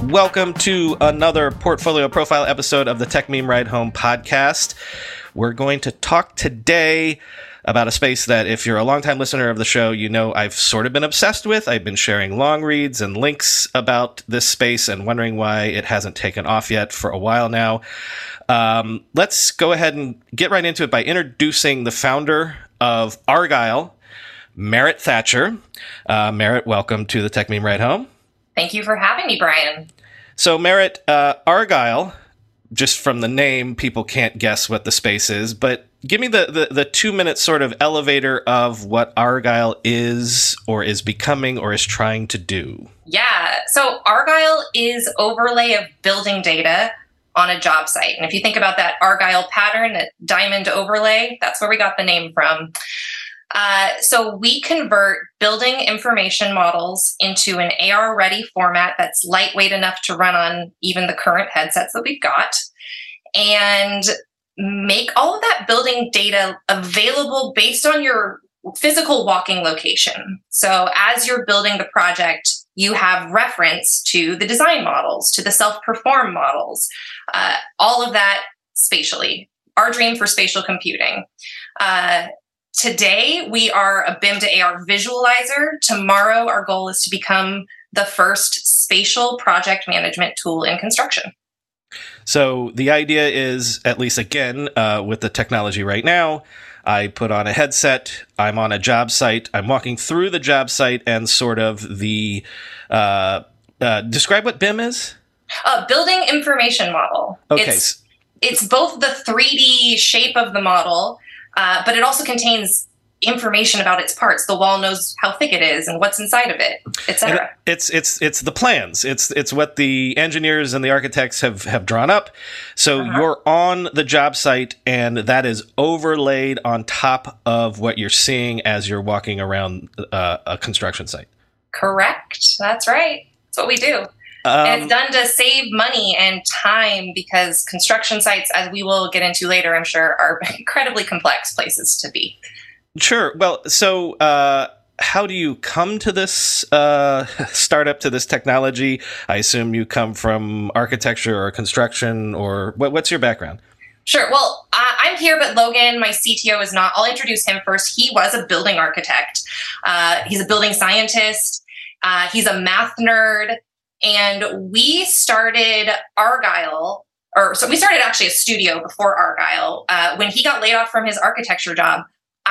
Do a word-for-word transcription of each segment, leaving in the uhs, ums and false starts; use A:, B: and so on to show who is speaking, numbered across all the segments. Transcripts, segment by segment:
A: Welcome to another Portfolio Profile episode of the Techmeme Ride Home podcast. We're going to talk today about a space that, if you're a longtime listener of the show, you know I've sort of been obsessed with. I've been sharing long reads and links about this space and wondering why it hasn't taken off yet for a while now. Um, let's go ahead and get right into it by introducing the founder of Argyle, Merritt Thatcher. Uh, Merritt, welcome to the Techmeme Ride Home.
B: Thank you for having me, Brian.
A: So, Merritt, uh, Argyle, just from the name, people can't guess what the space is, but give me the, the, the two-minute sort of elevator of what Argyle is or is becoming or is trying to do.
B: Yeah, so Argyle is overlay of building data on a job site. And if you think about that Argyle pattern, that diamond overlay, that's where we got the name from. Uh, so we convert building information models into an A R-ready format that's lightweight enough to run on even the current headsets that we've got, and make all of that building data available based on your physical walking location. So as you're building the project, you have reference to the design models, to the self-perform models, uh, all of that spatially. Our dream for spatial computing. Uh, Today, we are a B I M to A R visualizer. Tomorrow, our goal is to become the first spatial project management tool in construction.
A: So the idea is, at least again, uh, with the technology right now, I put on a headset, I'm on a job site, I'm walking through the job site and sort of the, uh, uh, describe what B I M is?
B: Uh, building information model.
A: Okay.
B: It's, it's both the three D shape of the model, Uh, but it also contains information about its parts. The wall knows how thick it is and what's inside of it, et cetera.
A: It's it's it's the plans. It's it's what the engineers and the architects have, have drawn up. So uh-huh. You're on the job site, and that is overlaid on top of what you're seeing as you're walking around uh, a construction site. Correct.
B: That's right. That's what we do. Um, and it's done to save money and time, because construction sites, as we will get into later, I'm sure, are incredibly complex places to be.
A: Sure. Well, so uh, how do you come to this uh, startup, to this technology? I assume you come from architecture or construction, or what, what's your background?
B: Sure. Well, uh, I'm here, but Logan, my C T O, is not. I'll introduce him first. He was a building architect. Uh, he's a building scientist. Uh, he's a math nerd. And we started Argyle, or so we started actually a studio before Argyle. Uh, when he got laid off from his architecture job,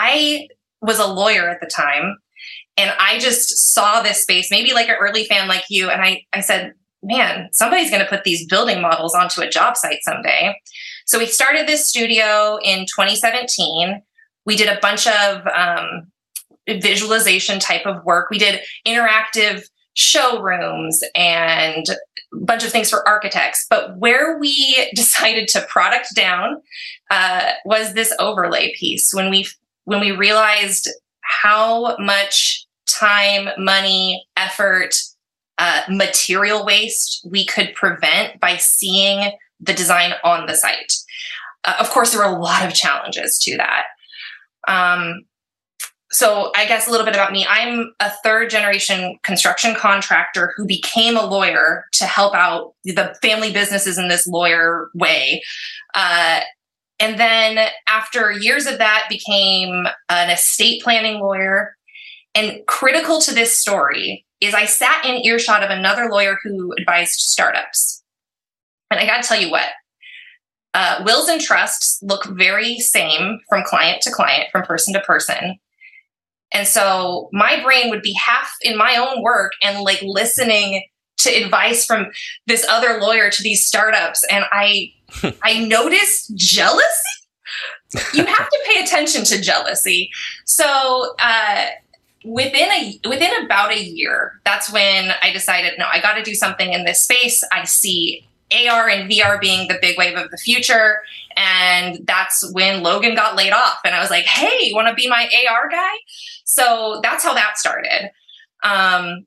B: I was a lawyer at the time, and I just saw this space, maybe like an early fan like you. And I, I said, man, somebody's going to put these building models onto a job site someday. So we started this studio in twenty seventeen. We did a bunch of um, visualization type of work. We did interactive showrooms and a bunch of things for architects. But where we decided to product down uh, was this overlay piece. When we when we realized how much time, money, effort, uh, material waste we could prevent by seeing the design on the site. Uh, of course, there were a lot of challenges to that. Um, So I guess a little bit about me. I'm a third generation construction contractor who became a lawyer to help out the family businesses in this lawyer way. Uh, and then after years of that, became an estate planning lawyer. And critical to this story is I sat in earshot of another lawyer who advised startups. And I got to tell you what, uh, wills and trusts look very same from client to client, from person to person. And so my brain would be half in my own work and like listening to advice from this other lawyer to these startups. And I, I noticed jealousy. You have to pay attention to jealousy. So, uh, within a, within about a year, that's when I decided, no, I got to do something in this space. I see A R and V R being the big wave of the future. And that's when Logan got laid off. And I was like, hey, you want to be my A R guy? So that's how that started. Um,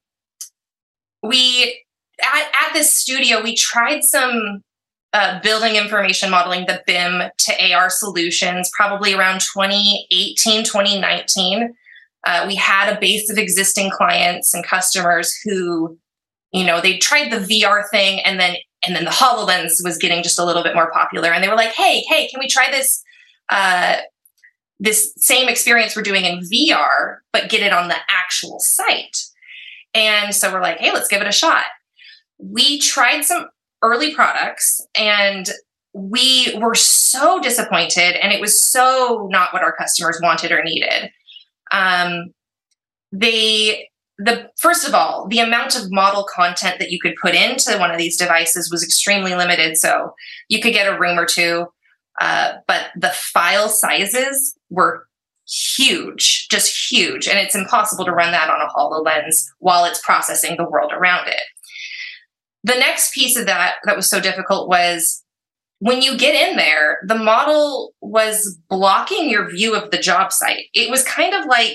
B: we, at, at this studio, we tried some uh, building information modeling, the B I M to A R solutions, probably around twenty eighteen, twenty nineteen. Uh, we had a base of existing clients and customers who you know, they tried the V R thing, and then and then the HoloLens was getting just a little bit more popular, and they were like, hey, hey, can we try this uh, this same experience we're doing in V R, but get it on the actual site? And so we're like, hey, let's give it a shot. We tried some early products, and we were so disappointed, and it was so not what our customers wanted or needed. Um, they The first of all, the amount of model content that you could put into one of these devices was extremely limited. So you could get a room or two, uh, but the file sizes were huge, just huge. And it's impossible to run that on a HoloLens while it's processing the world around it. The next piece of that that was so difficult was when you get in there, the model was blocking your view of the job site. It was kind of like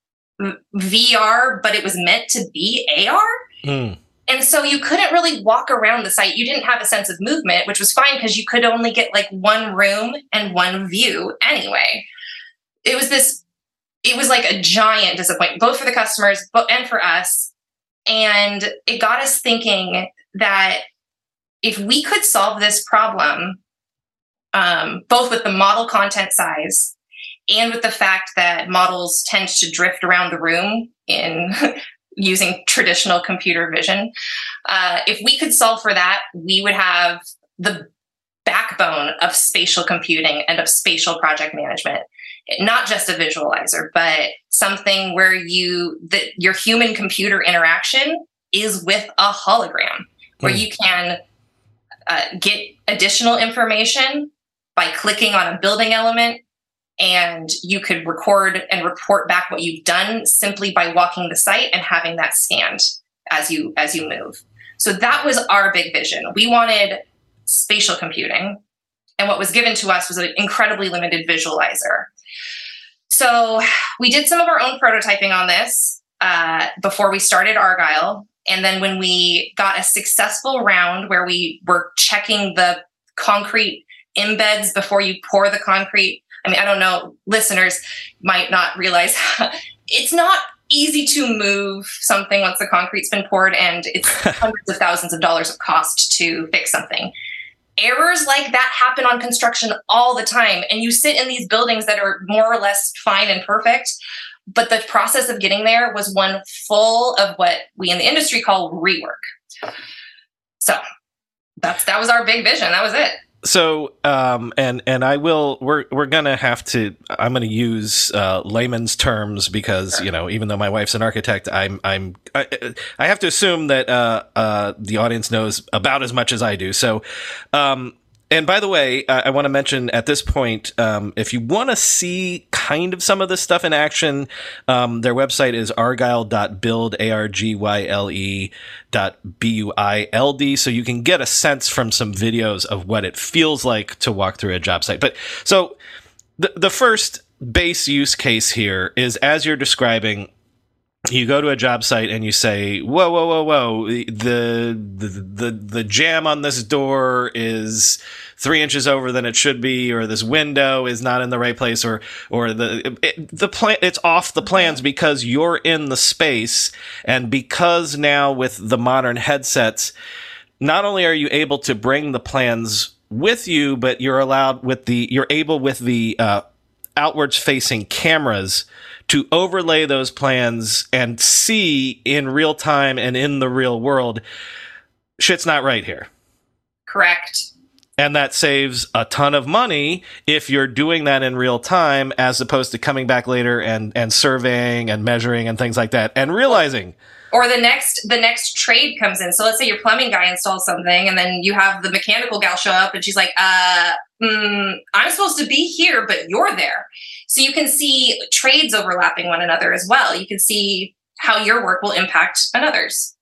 B: V R, but it was meant to be A R. Mm. And so you couldn't really walk around the site. You didn't have a sense of movement, which was fine because you could only get like one room and one view anyway. It was this, it was like a giant disappointment, both for the customers and for us. And it got us thinking that if we could solve this problem, um, both with the model content size and with the fact that models tend to drift around the room in using traditional computer vision, uh, if we could solve for that, we would have the backbone of spatial computing and of spatial project management. Not just a visualizer, but something where you that your human computer interaction is with a hologram, where mm. you can uh, get additional information by clicking on a building element, and you could record and report back what you've done simply by walking the site and having that scanned as you as you move. So that was our big vision. We wanted spatial computing, and what was given to us was an incredibly limited visualizer. So we did some of our own prototyping on this uh, before we started Argyle. And then when we got a successful round where we were checking the concrete embeds before you pour the concrete, I mean, I don't know, listeners might not realize it's not easy to move something once the concrete's been poured, and it's hundreds of thousands of dollars of cost to fix something. Errors like that happen on construction all the time. And you sit in these buildings that are more or less fine and perfect, but the process of getting there was one full of what we in the industry call rework. So that's, that was our big vision. That was it.
A: So, um, and, and I will, we're, we're going to have to, I'm going to use, uh, layman's terms because, you know, even though my wife's an architect, I'm, I'm, I, I have to assume that, uh, uh, the audience knows about as much as I do. So, um, and by the way, I, I want to mention at this point, um, if you want to see kind of some of this stuff in action, um, their website is argyle dot build, A R G Y L E dot B U I L D. So you can get a sense from some videos of what it feels like to walk through a job site. But so the, the first base use case here is, as you're describing, you go to a job site and you say, whoa, whoa, whoa, whoa, the, the, the, the jam on this door is three inches over than it should be, or this window is not in the right place, or, or the, it, the plan, it's off the plans because you're in the space. And because now with the modern headsets, not only are you able to bring the plans with you, but you're allowed with the, you're able with the, uh, outwards facing cameras to overlay those plans and see in real time and in the real world, shit's not right here.
B: Correct.
A: And that saves a ton of money if you're doing that in real time, as opposed to coming back later and, and surveying and measuring and things like that and realizing.
B: Or the next the next trade comes in. So let's say your plumbing guy installs something, and then you have the mechanical gal show up and she's like, uh, mm, I'm supposed to be here, but you're there. So you can see trades overlapping one another as well. You can see how your work will impact another's.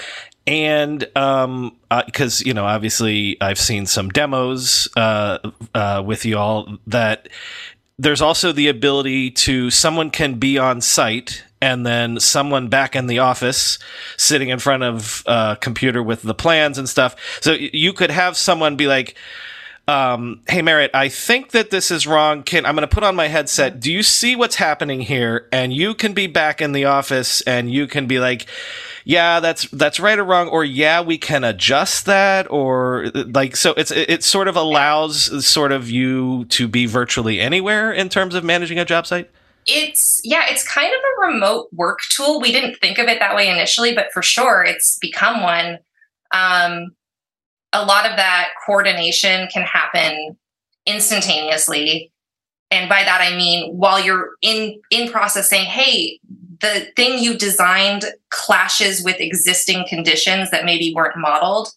A: And um, because, uh, you know, obviously I've seen some demos uh, uh, with you all, that there's also the ability to, someone can be on site and then someone back in the office sitting in front of a computer with the plans and stuff. So you could have someone be like, um, hey, Merritt, I think that this is wrong. Can I'm going to put on my headset. Do you see what's happening here? And you can be back in the office and you can be like, yeah, that's that's right or wrong, or yeah, we can adjust that, or like so it's it sort of allows sort of you to be virtually anywhere in terms of managing a job site?
B: It's, yeah, it's kind of a remote work tool. We didn't think of it that way initially, but for sure it's become one. Um, a lot of that coordination can happen instantaneously. And by that, I mean, while you're in, in process saying, hey, the thing you designed clashes with existing conditions that maybe weren't modeled,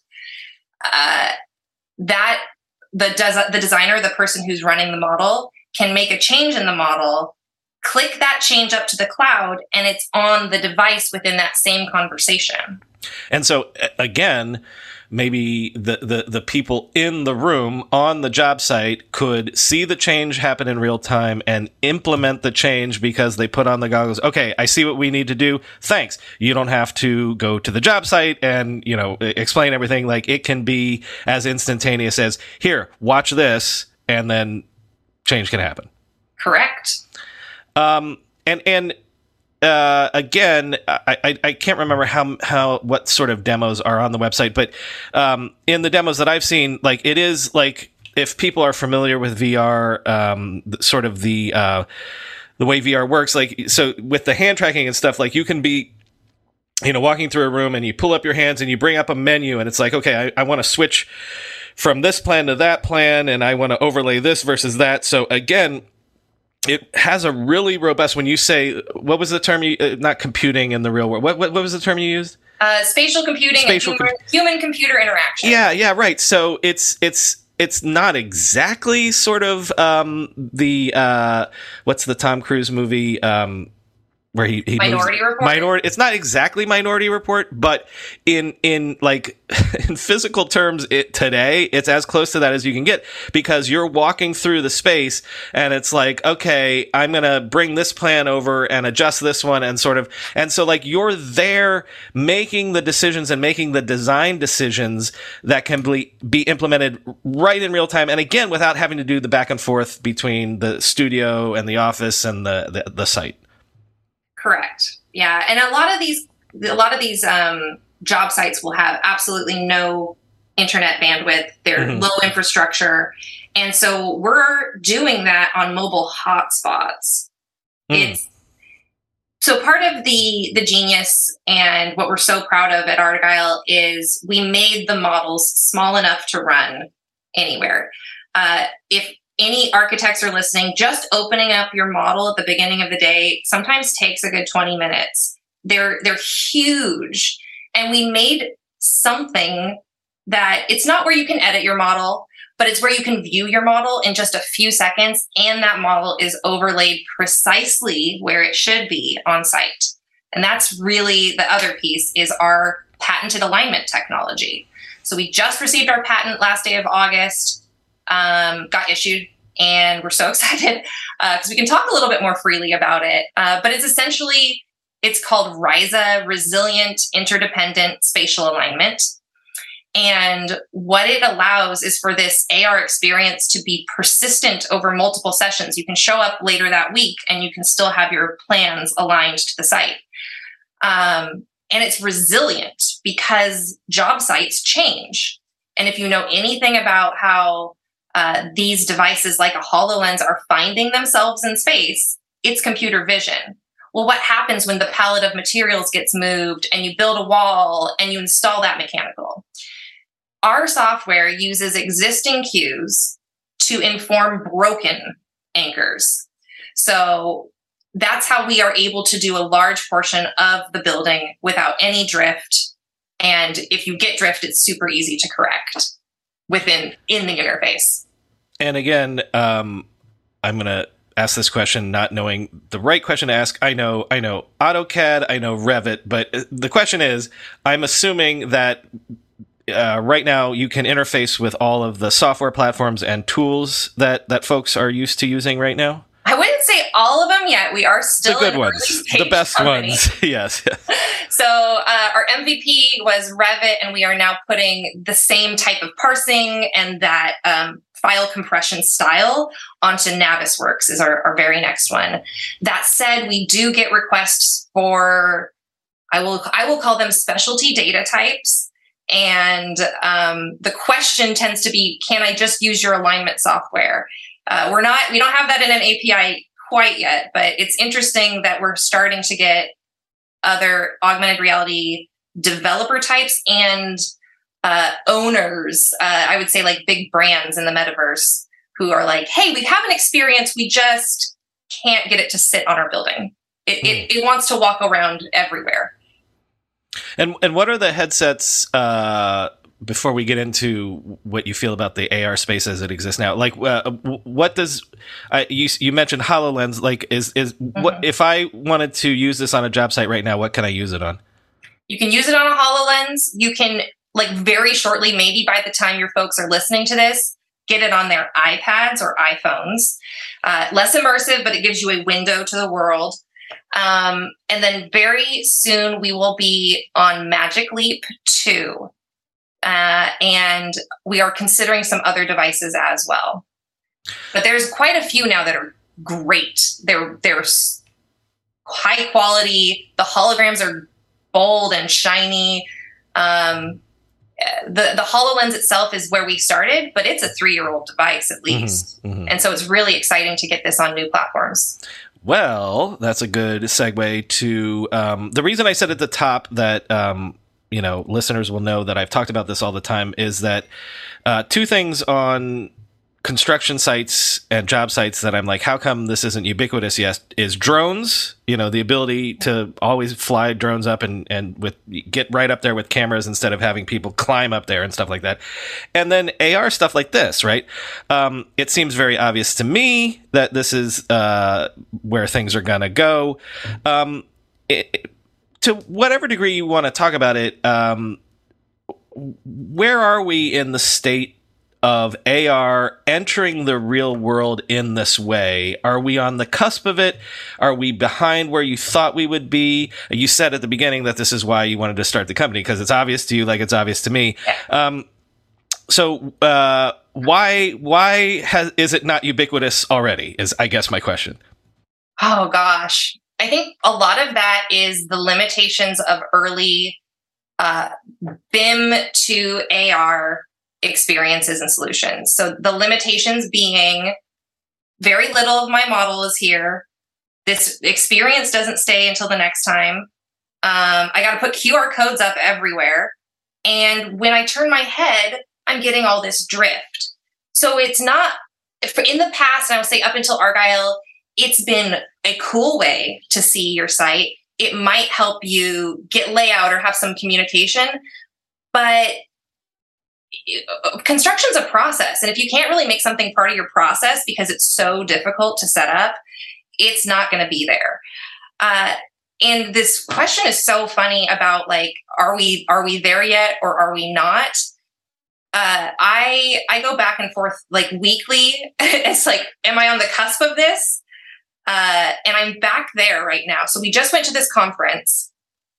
B: uh, that the, des- the designer, the person who's running the model, can make a change in the model, click that change up to the cloud, and it's on the device within that same conversation.
A: And so, again, maybe the, the, the people in the room on the job site could see the change happen in real time and implement the change because they put on the goggles. Okay, I see what we need to do. Thanks. You don't have to go to the job site and, you know, explain everything. Like, it can be as instantaneous as, here, watch this, and then change can happen.
B: Correct.
A: Um, and, and, Uh, again, I, I, I can't remember how how what sort of demos are on the website, but um, in the demos that I've seen, like it is like if people are familiar with V R, um, sort of the uh, the way V R works, like so with the hand tracking and stuff, like you can be, you know, walking through a room and you pull up your hands and you bring up a menu and it's like, okay, I, I want to switch from this plan to that plan and I want to overlay this versus that. So again, it has a really robust, when you say, what was the term you, uh, not computing in the real world, what, what, what was the term you used?
B: Uh, spatial computing spatial and human computer interaction.
A: Yeah, yeah, right. So it's, it's, it's not exactly sort of, um, the, uh, what's the Tom Cruise movie, um, where he, he
B: Minority
A: moves,
B: Report.
A: Minority. It's not exactly Minority Report, but in in like in physical terms, it today it's as close to that as you can get because you're walking through the space and it's like, okay, I'm gonna bring this plan over and adjust this one and sort of and so like you're there making the decisions and making the design decisions that can be be implemented right in real time, and again without having to do the back and forth between the studio and the office and the the, the site.
B: Correct. Yeah. And a lot of these, a lot of these um, job sites will have absolutely no internet bandwidth. They're mm-hmm. low infrastructure. And so we're doing that on mobile hotspots. Mm. It's so part of the, the genius and what we're so proud of at Argyle is we made the models small enough to run anywhere. Uh, if any architects are listening, just opening up your model at the beginning of the day sometimes takes a good twenty minutes. They're they're huge. And we made something that it's not where you can edit your model, but it's where you can view your model in just a few seconds. And that model is overlaid precisely where it should be on site. And that's really the other piece is our patented alignment technology. So we just received our patent last day of August. Um, got issued, and we're so excited because uh, we can talk a little bit more freely about it. Uh, but it's essentially, it's called RISA, Resilient Interdependent Spatial Alignment. And what it allows is for this A R experience to be persistent over multiple sessions. You can show up later that week and you can still have your plans aligned to the site. Um, and it's resilient because job sites change. And if you know anything about how Uh, these devices like a HoloLens are finding themselves in space, it's computer vision. Well, what happens when the palette of materials gets moved and you build a wall and you install that mechanical? Our software uses existing cues to inform broken anchors. So that's how we are able to do a large portion of the building without any drift. And if you get drift, it's super easy to correct within in the interface.
A: And again, um, I'm going to ask this question, not knowing the right question to ask. I know, I know AutoCAD, I know Revit, but the question is, I'm assuming that uh, right now you can interface with all of the software platforms and tools that, that folks are used to using right now.
B: I wouldn't say all of them yet. We are still
A: the good ones, the best
B: company.
A: ones. yes. yes.
B: So uh, our M V P was Revit, and we are now putting the same type of parsing and that um, file compression style onto Navisworks is our, our very next one. That said, we do get requests for I will I will call them specialty data types. And um, the question tends to be, can I just use your alignment software? Uh, we're not, we don't have that in an A P I quite yet, but it's interesting that we're starting to get other augmented reality developer types and uh, owners, uh, I would say like big brands in the metaverse who are like, hey, we have an experience, we just can't get it to sit on our building. It, mm. it, it wants to walk around everywhere.
A: And and what are the headsets, uh, before we get into what you feel about the A R space as it exists now? Like, uh, what does, uh, you you mentioned HoloLens, like, is, is mm-hmm. what if I wanted to use this on a job site right now, what can I use it on?
B: You can use it on a HoloLens. You can, like, very shortly, maybe by the time your folks are listening to this, get it on their iPads or iPhones. Uh, less immersive, but it gives you a window to the world. Um, and then very soon we will be on Magic Leap two. Uh, and we are considering some other devices as well. But there's quite a few now that are great. They're, they're high quality. The holograms are bold and shiny. Um, the, the HoloLens itself is where we started, but it's a three-year-old device at least. Mm-hmm, mm-hmm. And so it's really exciting to get this on new platforms.
A: Well, that's a good segue to um, the reason I said at the top that, um, you know, listeners will know that I've talked about this all the time is that uh, two things on construction sites and job sites that I'm like, how come this isn't ubiquitous yet, is drones, you know, the ability to always fly drones up and, and with get right up there with cameras instead of having people climb up there and stuff like that. And then A R stuff like this, right? Um, it seems very obvious to me that this is uh, where things are going to go. Um, it, to whatever degree you want to talk about it, um, where are we in the state of A R entering the real world in this way? Are we on the cusp of it? Are we behind where you thought we would be? You said at the beginning that this is why you wanted to start the company, because it's obvious to you like it's obvious to me. Um, so uh, why why has is it not ubiquitous already, is I guess my question.
B: Oh, gosh. I think a lot of that is the limitations of early uh, B I M to A R experiences and solutions. So the limitations being very little of my model is here. This experience doesn't stay until the next time. Um, I got to put Q R codes up everywhere. And when I turn my head, I'm getting all this drift. So it's not, in the past, and I would say up until Argyle, it's been a cool way to see your site. It might help you get layout or have some communication, but construction's a process. And if you can't really make something part of your process because it's so difficult to set up, it's not going to be there. Uh, and this question is so funny about like, are we, are we there yet or are we not? Uh, I, I go back and forth like weekly. It's like, am I on the cusp of this? Uh, and I'm back there right now. So we just went to this conference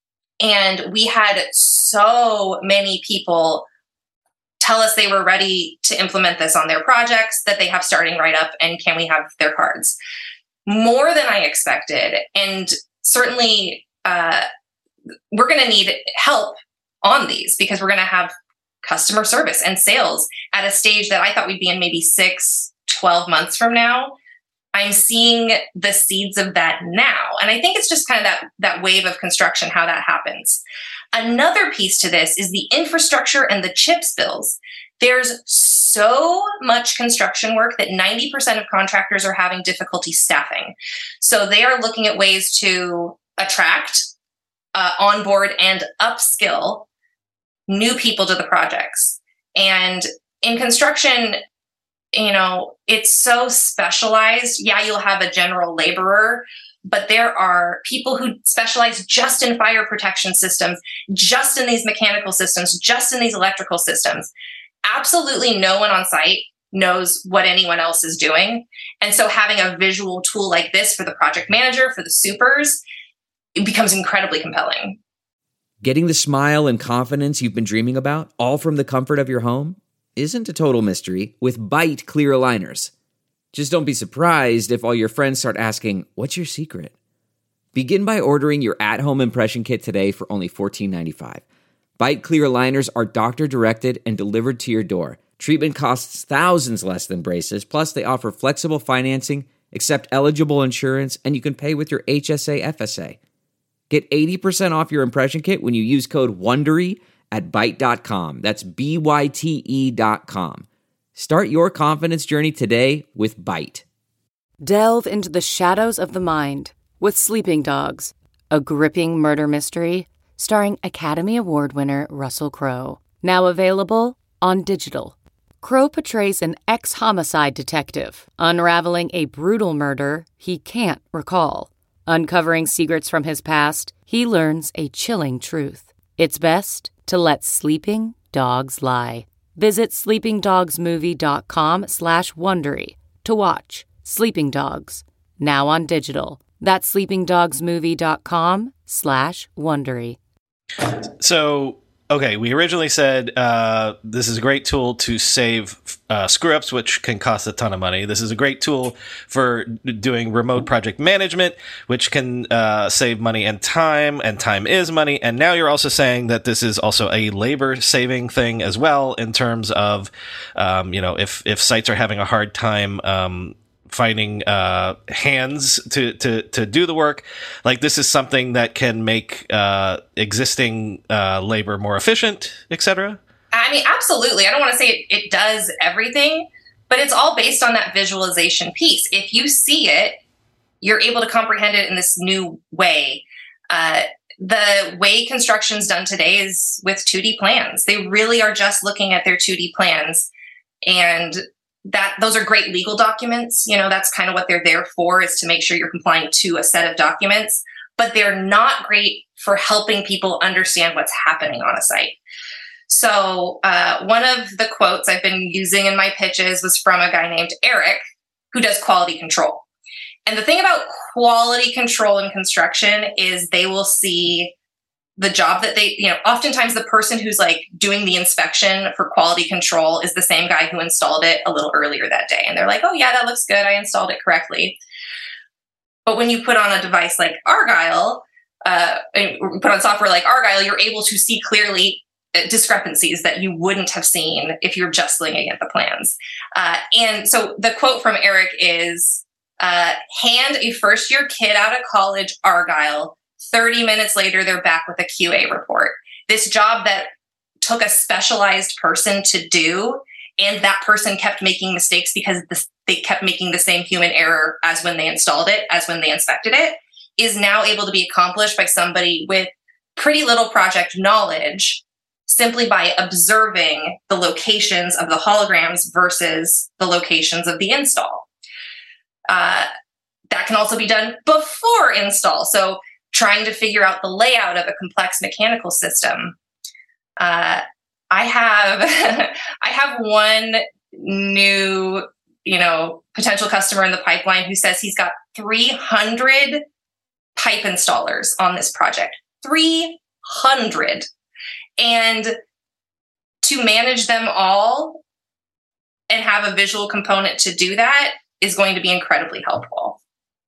B: and we had so many people tell us they were ready to implement this on their projects that they have starting right up, and can we have their cards? More than I expected. And certainly uh, we're going to need help on these because we're going to have customer service and sales at a stage that I thought we'd be in maybe six, twelve months from now. I'm seeing the seeds of that now. And I think it's just kind of that, that wave of construction, how that happens. Another piece to this is the infrastructure and the chips bills. There's so much construction work that ninety percent of contractors are having difficulty staffing. So they are looking at ways to attract, uh, onboard, and upskill new people to the projects. And in construction, you know, it's so specialized. Yeah, you'll have a general laborer, but there are people who specialize just in fire protection systems, just in these mechanical systems, just in these electrical systems. Absolutely no one on site knows what anyone else is doing. And so having a visual tool like this for the project manager, for the supers, it becomes incredibly compelling.
C: Getting the smile and confidence you've been dreaming about, all from the comfort of your home, isn't a total mystery with Byte clear aligners. Just don't be surprised if all your friends start asking, what's your secret? Begin by ordering your at-home impression kit today for only fourteen ninety-five. Byte Clear aligners are doctor-directed and delivered to your door. Treatment costs thousands less than braces, plus they offer flexible financing, accept eligible insurance, and you can pay with your H S A F S A. Get eighty percent off your impression kit when you use code WONDERY at byte dot com. That's B Y T E dot com. Start your confidence journey today with Byte.
D: Delve into the shadows of the mind with Sleeping Dogs, a gripping murder mystery starring Academy Award winner Russell Crowe. Now available on digital. Crowe portrays an ex-homicide detective unraveling a brutal murder he can't recall. Uncovering secrets from his past, he learns a chilling truth. It's best to let sleeping dogs lie. Visit sleepingdogsmovie.com slash Wondery to watch Sleeping Dogs, now on digital. That's sleepingdogsmovie.com slash Wondery.
A: So, okay, we originally said uh, this is a great tool to save uh, screw-ups, which can cost a ton of money. This is a great tool for doing remote project management, which can uh, save money and time, and time is money. And now you're also saying that this is also a labor-saving thing as well, in terms of, um, you know, if, if sites are having a hard time um, finding uh, hands to, to, to do the work, like this is something that can make uh, existing uh, labor more efficient, et cetera?
B: I mean, absolutely. I don't want to say it, it does everything, but it's all based on that visualization piece. If you see it, you're able to comprehend it in this new way. Uh, the way construction's done today is with two D plans. They really are just looking at their two D plans, and that those are great legal documents. You know, that's kind of what they're there for, is to make sure you're complying to a set of documents, but they're not great for helping people understand what's happening on a site. So uh, one of the quotes I've been using in my pitches was from a guy named Eric, who does quality control. And the thing about quality control in construction is they will see the job that they, you know, oftentimes the person who's like doing the inspection for quality control is the same guy who installed it a little earlier that day. And they're like, oh yeah, that looks good. I installed it correctly. But when you put on a device like Argyle, uh, and put on software like Argyle, you're able to see clearly discrepancies that you wouldn't have seen if you're just looking at the plans. Uh, and so the quote from Eric is, uh, hand a first year kid out of college Argyle, thirty minutes later, they're back with a Q A report. This job that took a specialized person to do, and that person kept making mistakes because this, they kept making the same human error as when they installed it, as when they inspected it, is now able to be accomplished by somebody with pretty little project knowledge, simply by observing the locations of the holograms versus the locations of the install. Uh, that can also be done before install. So trying to figure out the layout of a complex mechanical system. Uh, I have I have one new, you know, potential customer in the pipeline who says he's got three hundred pipe installers on this project. three hundred. And to manage them all and have a visual component to do that is going to be incredibly helpful.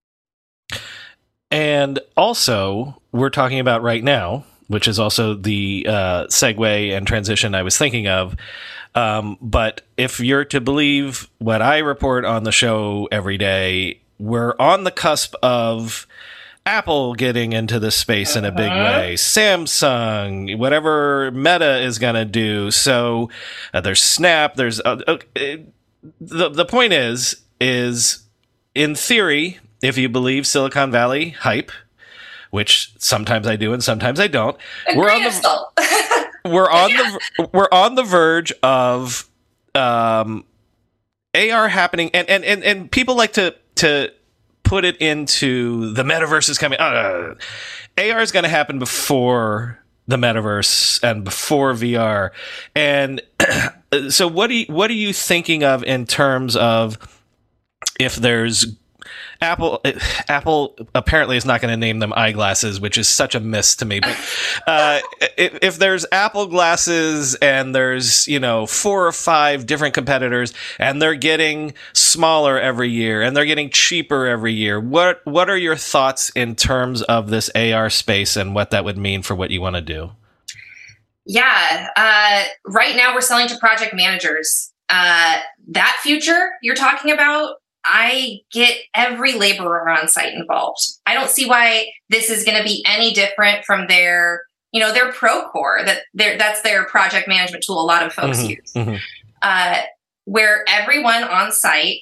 A: And also, we're talking about right now, which is also the uh, segue and transition I was thinking of. Um, but if you're to believe what I report on the show every day, we're on the cusp of Apple getting into this space in a big way, Samsung, whatever Meta is going to do. So uh, there's Snap, there's uh, uh, the the point is is in theory, if you believe Silicon Valley hype, which sometimes I do and sometimes I don't, we're on the we're on the we're on the verge of um, A R happening, and, and and and people like to to put it into the metaverse is coming. Uh, A R is going to happen before the metaverse and before V R. And so, what do you, what are you thinking of in terms of if there's Apple Apple apparently is not going to name them eyeglasses, which is such a miss to me. But uh, if, if there's Apple glasses and there's, you know, four or five different competitors and they're getting smaller every year and they're getting cheaper every year, what what are your thoughts in terms of this A R space and what that would mean for what you want to do?
B: Yeah, uh, right now we're selling to project managers. Uh, that future you're talking about, I get every laborer on site involved. I don't see why this is going to be any different from their, you know, their Procore. That their that's their project management tool. A lot of folks
A: Mm-hmm,
B: use,
A: mm-hmm.
B: uh, where everyone on site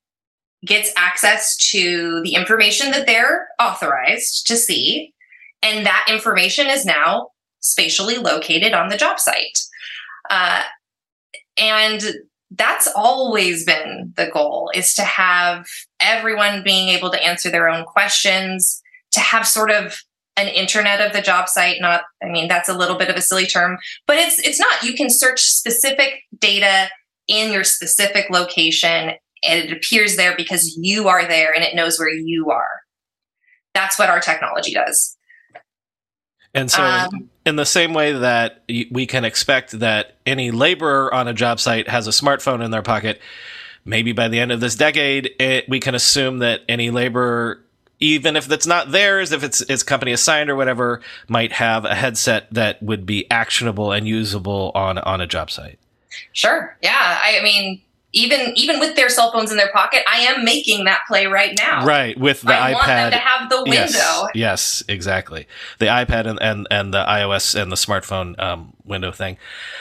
B: gets access to the information that they're authorized to see, and that information is now spatially located on the job site, uh, and that's always been the goal, is to have everyone being able to answer their own questions, to have sort of an internet of the job site. Not, I mean, that's a little bit of a silly term, but it's it's not. You can search specific data in your specific location, and it appears there because you are there and it knows where you are. That's what our technology does.
A: And so um, in the same way that we can expect that any laborer on a job site has a smartphone in their pocket, maybe by the end of this decade, it, we can assume that any laborer, even if it's not theirs, if it's it's company assigned or whatever, might have a headset that would be actionable and usable on, on a job site.
B: Sure. Yeah. I, I mean, even even with their cell phones in their pocket, I am making that play right now.
A: Right, with the
B: I
A: iPad.
B: I want them to have the window.
A: Yes, yes, exactly. The iPad and, and, and the iOS and the smartphone um, window thing.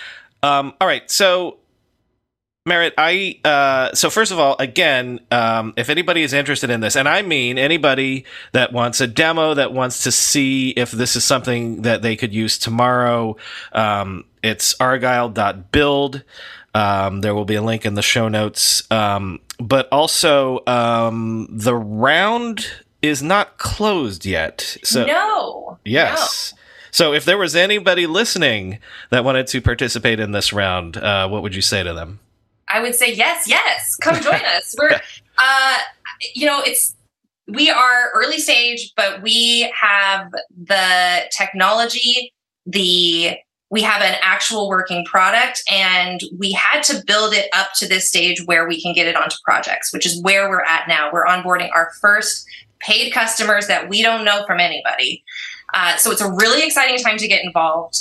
A: Um, all right, so Merritt, I uh, so first of all, again, um, if anybody is interested in this, and I mean anybody that wants a demo, that wants to see if this is something that they could use tomorrow, um, it's argyle dot build. Um, there will be a link in the show notes. Um, but also, um, the round is not closed yet. So
B: no.
A: Yes. No. So if there was anybody listening that wanted to participate in this round, uh, what would you say to them?
B: I would say, yes, yes, come join us. We're, uh, you know, it's, we are early stage, but we have the technology, the we have an actual working product, and we had to build it up to this stage where we can get it onto projects, which is where we're at now. We're onboarding our first paid customers that we don't know from anybody. Uh, so it's a really exciting time to get involved.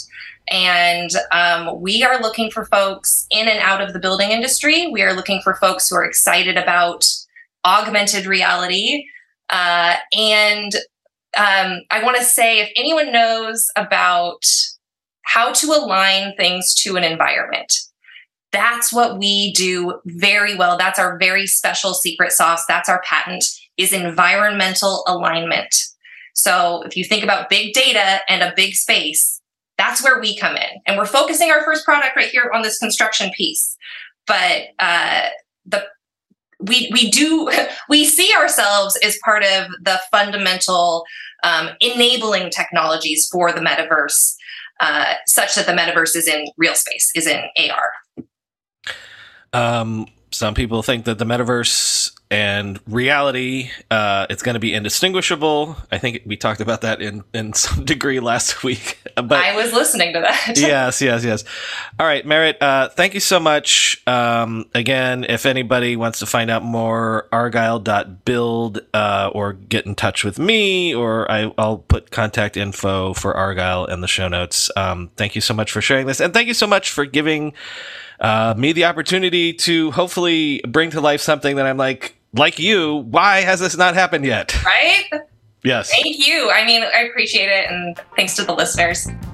B: And um, we are looking for folks in and out of the building industry. We are looking for folks who are excited about augmented reality. Uh, and um, I want to say, if anyone knows about how to align things to an environment, that's what we do very well. That's our very special secret sauce. That's our patent, is environmental alignment. So if you think about big data and a big space, that's where we come in. And we're focusing our first product right here on this construction piece. But uh, the we we do we see ourselves as part of the fundamental um, enabling technologies for the metaverse, uh, such that the metaverse is in real space, is in A R.
A: Um, some people think that the metaverse and reality, uh, it's going to be indistinguishable. I think we talked about that in, in some degree last week. But
B: I was listening to that.
A: yes, yes, yes. All right, Merritt, uh, thank you so much. Um, again, if anybody wants to find out more, argyle dot build, uh, or get in touch with me, or I, I'll put contact info for Argyle in the show notes. Um, thank you so much for sharing this. And thank you so much for giving uh, me the opportunity to hopefully bring to life something that I'm like, like you, why has this not happened yet?
B: Right?
A: Yes.
B: Thank you. I mean, I appreciate it. And thanks to the listeners.